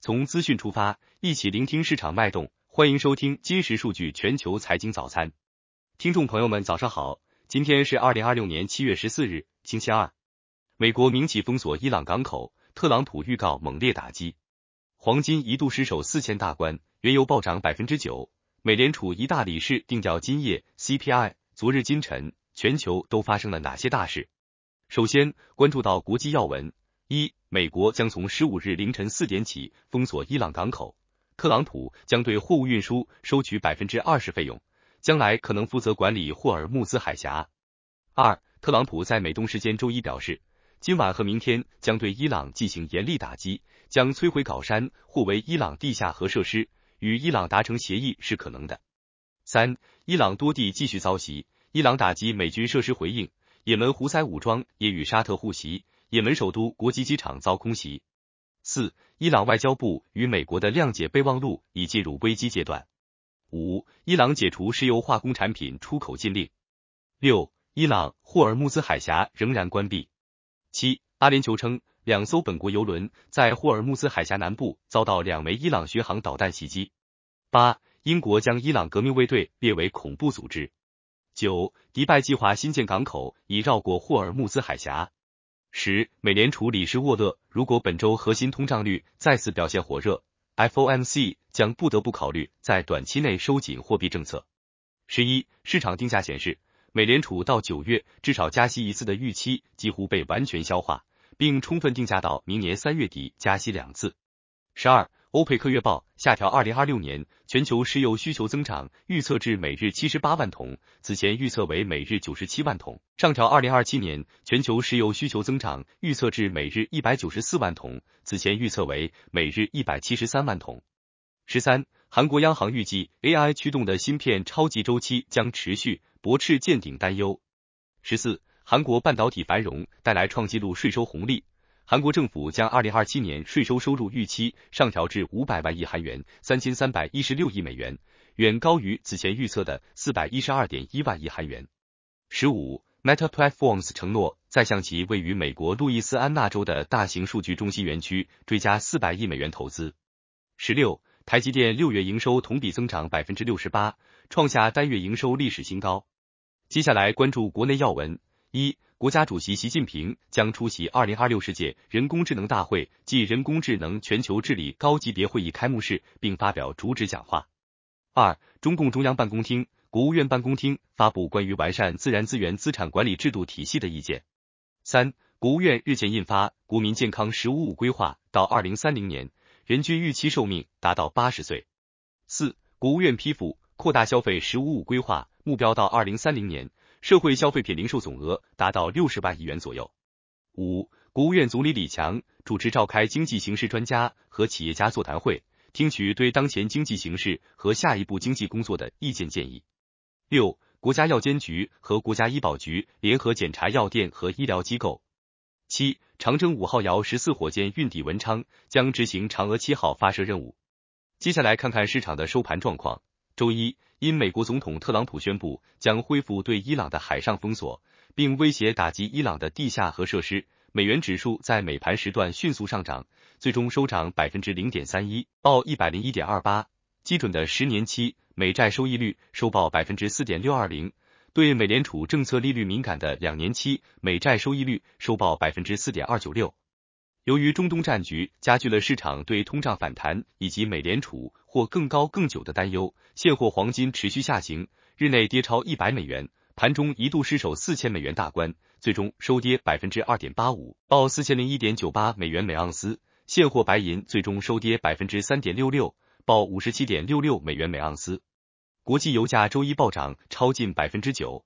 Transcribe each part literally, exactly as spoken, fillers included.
从资讯出发，一起聆听市场脉动。欢迎收听今时数据全球财经早餐。听众朋友们，早上好，今天是二零二六年七月十四日，星期二。美国民企封锁伊朗港口，特朗普预告猛烈打击。黄金一度失守四千大关，原油暴涨 百分之九。美联储一大理事定调今夜 C P I。昨日今晨，全球都发生了哪些大事？首先关注到国际要闻。一、美国将从十五日凌晨四点起封锁伊朗港口，特朗普将对货物运输收取 百分之二十 费用，将来可能负责管理霍尔木兹海峡。二、特朗普在美东时间周一表示，今晚和明天将对伊朗进行严厉打击，将摧毁镐山或为伊朗地下核设施，与伊朗达成协议是可能的。三、伊朗多地继续遭袭，伊朗打击美军设施回应，也门胡塞武装也与沙特互袭，也门首都国际机场遭空袭。四、伊朗外交部与美国的谅解备忘录已进入危机阶段。五、伊朗解除石油化工产品出口禁令。六、伊朗霍尔木兹海峡仍然关闭。七、阿联酋称，两艘本国油轮在霍尔木兹海峡南部遭到两枚伊朗巡航导弹袭击。八、英国将伊朗革命卫队列为恐怖组织。九、迪拜计划新建港口以绕过霍尔木兹海峡。十、美联储理事沃勒，如果本周核心通胀率再次表现火热 ，F O M C 将不得不考虑在短期内收紧货币政策。十一、市场定价显示，美联储到九月至少加息一次的预期几乎被完全消化，并充分定价到明年三月底加息两次。十二、欧佩克月报下调二零二六年全球石油需求增长预测至每日七十八万桶，此前预测为每日九十七万桶，上调二零二七年全球石油需求增长预测至每日一百九十四万桶，此前预测为每日一百七十三万桶。十三、韩国央行预计 A I 驱动的芯片超级周期将持续，驳斥见顶担忧。十四、韩国半导体繁荣带来创纪录税收红利。韩国政府将二零二七年税收收入预期上调至五百万亿韩元 三千三百一十六亿美元，远高于此前预测的 四百一十二点一万亿韩元。十五、Meta Platforms 承诺再向其位于美国路易斯安那州的大型数据中心园区追加四百亿美元投资。十六、台积电六月营收同比增长 百分之六十八， 创下单月营收历史新高。接下来关注国内要闻。一、国家主席习近平将出席二零二六世界人工智能大会暨人工智能全球治理高级别会议开幕式，并发表主旨讲话。二、中共中央办公厅、国务院办公厅发布关于完善自然资源资产管理制度体系的意见。三、国务院日前印发《国民健康“十五五”规划》，到二零三零年，人均预期寿命达到八十岁。四、国务院批复《扩大消费“十五五”规划》，目标到二零三零年。社会消费品零售总额达到六十万亿元左右。五、国务院总理李强主持召开经济形势专家和企业家座谈会，听取对当前经济形势和下一步经济工作的意见建议。六、国家药监局和国家医保局联合检查药店和医疗机构。七、长征五号遥十四火箭运抵文昌，将执行嫦娥七号发射任务。接下来看看市场的收盘状况。周一，因美国总统特朗普宣布将恢复对伊朗的海上封锁，并威胁打击伊朗的地下核设施，美元指数在美盘时段迅速上涨，最终收涨 百分之零点三一， 报 一百零一点二八。基准的十年期美债收益率收报 百分之四点六二零， 对美联储政策利率敏感的两年期美债收益率收报 百分之四点二九六。由于中东战局加剧了市场对通胀反弹以及美联储或更高更久的担忧，现货黄金持续下行，日内跌超一百美元，盘中一度失守四千美元大关，最终收跌 百分之二点八五， 报 四千零一点九八美元每盎司。现货白银最终收跌 百分之三点六六， 报 五十七点六六美元每盎司。国际油价周一暴涨超近 百分之九。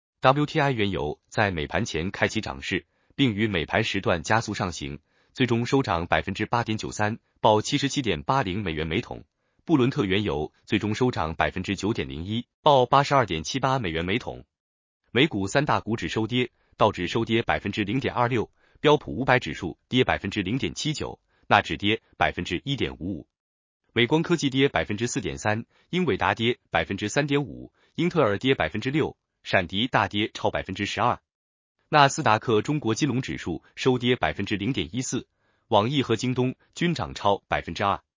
W T I 原油在美盘前开启涨势，并于美盘时段加速上行，最终收涨 百分之八点九三， 报 七十七点八零美元每桶。布伦特原油最终收涨 百分之九点零一， 报 八十二点七八美元每桶。美股三大股指收跌，道指收跌 百分之零点二六， 标普五百指数跌 百分之零点七九， 纳指跌 百分之一点五五。美光科技跌 百分之四点三， 英伟达跌 百分之三点五， 英特尔跌 百分之六， 闪迪大跌超 百分之十二。纳斯达克中国金融指数收跌 百分之零点一四， 网易和京东均涨超 百分之二。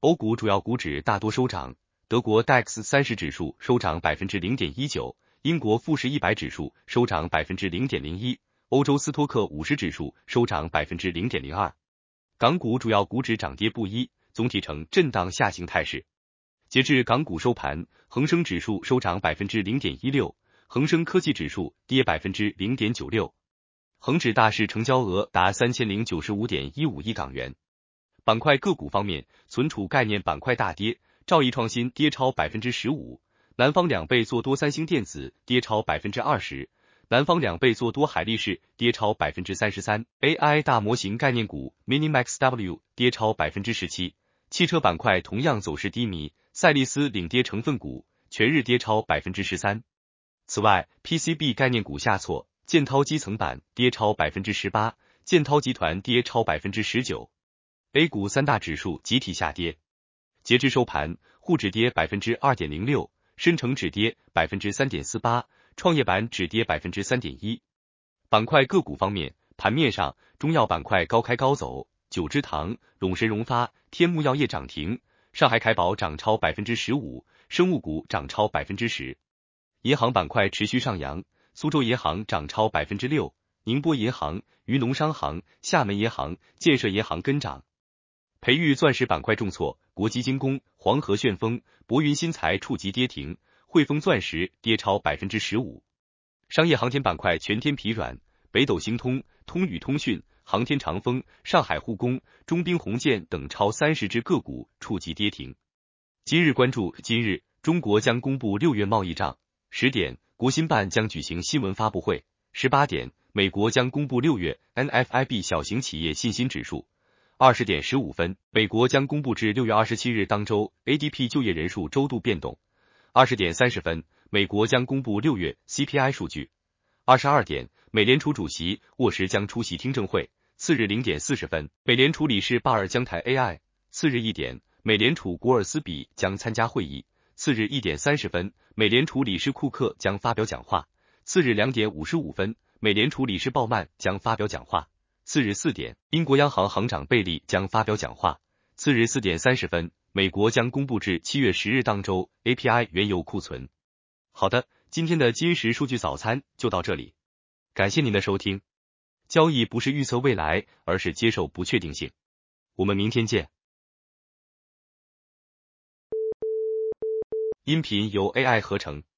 欧股主要股指大多收涨，德国 D A X 三十指数收涨 百分之零点一九， 英国富时一百指数收涨 百分之零点零一， 欧洲斯托克五十指数收涨 百分之零点零二。港股主要股指涨跌不一，总体呈震荡下行态势。截至港股收盘，恒生指数收涨 百分之零点一六， 恒生科技指数跌 百分之零点九六。恒指大市成交额达 三千零九十五点一五亿港元。板块个股方面，存储概念板块大跌，兆易创新跌超 百分之十五， 南方两倍做多三星电子跌超 百分之二十， 南方两倍做多海力士跌超 百分之三十三， A I 大模型概念股 Minimax W 跌超 百分之十七。 汽车板块同样走势低迷，赛力斯领跌成分股全日跌超 百分之十三。 此外 P C B 概念股下挫，建滔基层板跌超 百分之十八， 建滔集团跌超 百分之十九。 A 股三大指数集体下跌。截至收盘，沪指跌 百分之二点零六， 深成指跌 百分之三点四八， 创业板指跌 百分之三点一。 板块个股方面，盘面上中药板块高开高走，九芝堂、陇神荣发、天目药业涨停，上海凯宝涨超 百分之十五， 生物股涨超 百分之十。 银行板块持续上扬，苏州银行涨超 百分之六， 宁波银行、渝农商行、厦门银行、建设银行跟涨。培育钻石板块重挫，国基精工、黄河旋风、博云新材触及跌停，汇丰钻石跌超 百分之十五。 商业航天板块全天疲软，北斗星通、通宇通讯、航天长风、上海护工、中兵红箭等超三十只个股触及跌停。今日关注，今日中国将公布六月贸易账，十点国新办将举行新闻发布会，十八点美国将公布六月 N F I B 小型企业信心指数。二十点十五分，美国将公布至六月二十七日当周 A D P 就业人数周度变动。二十点三十分，美国将公布六月 C P I 数据。二十二点，美联储主席沃什将出席听证会。次日零点四十分，美联储理事鲍尔将谈 A I。次日一点，美联储古尔斯比将参加会议。次日一点三十分，美联储理事库克将发表讲话。次日两点五十五分，美联储理事鲍曼将发表讲话。次日四点，英国央行行长贝利将发表讲话。次日四点三十分，美国将公布至七月十日当周 A P I 原油库存。好的，今天的金石数据早餐就到这里，感谢您的收听。交易不是预测未来，而是接受不确定性。我们明天见。音频由 A I 合成。